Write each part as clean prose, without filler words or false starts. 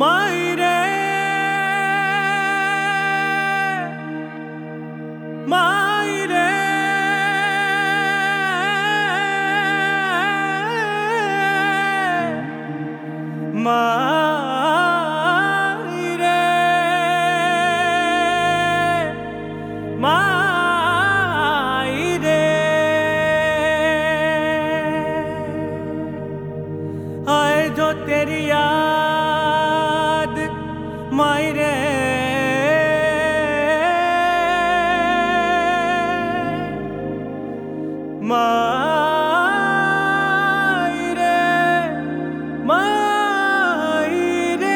मायरे मायरे मायरे मायरे आए जो तेरी याद मायरे मायरे मायरे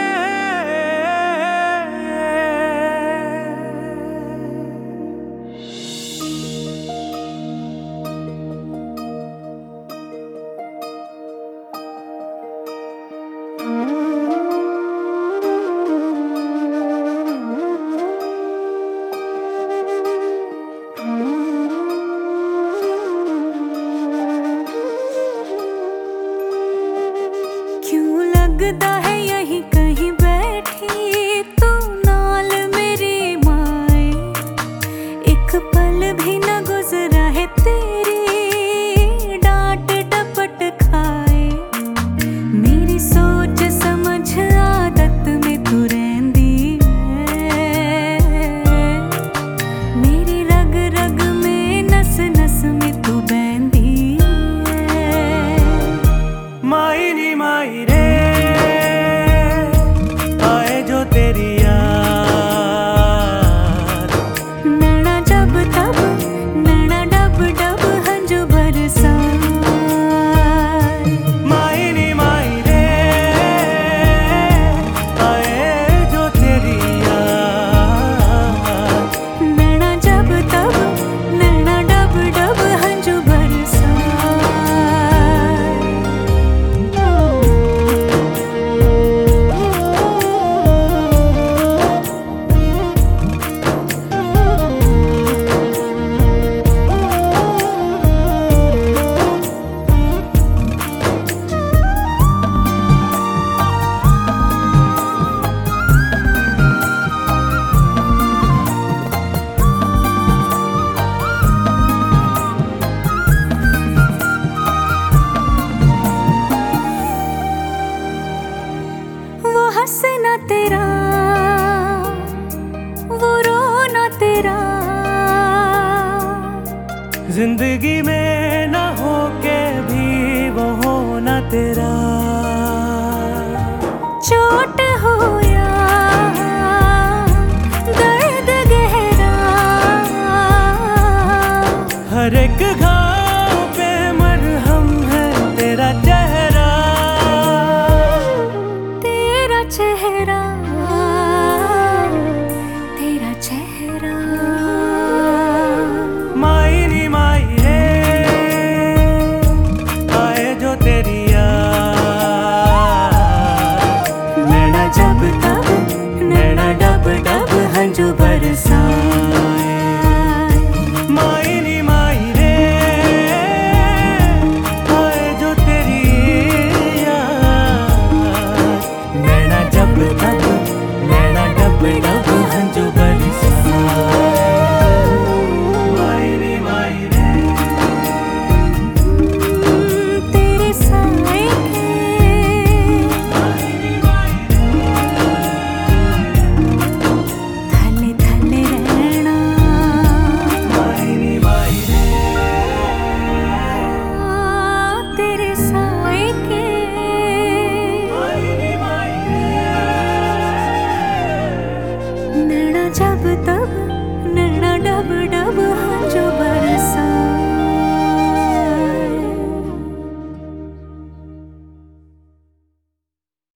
लगदा है यहीं कहीं बैठी तू नाल मेरी माए, एक पल भी न गुजरा है तेरी डांट डपट खाए। मेरी सोच समझ आदत में तू रहंदी है, मेरी रग रग में नस नस में तू बहंदी है। मायरी मायरे हंसना तेरा वो रोना तेरा, जिंदगी में न हो के भी वो होना तेरा। चोट हो या दर्द गहरा, हर एक घाव पे मरहम है तेरा चेहरा। चेहरा तेरा चेहरा मायरी मायरे आए जो तेरी याद, नैना जब तब नैना डब डब हंजू बरसाए। मायरी मायरे आए जो तेरी याद, नैना जब तब नैना डब डब हंजू बरसाए। मायरी मायरे तेरे साए के थले थले रहना। मायरी मायरे तेरे साए के नैना जब तब नैना डब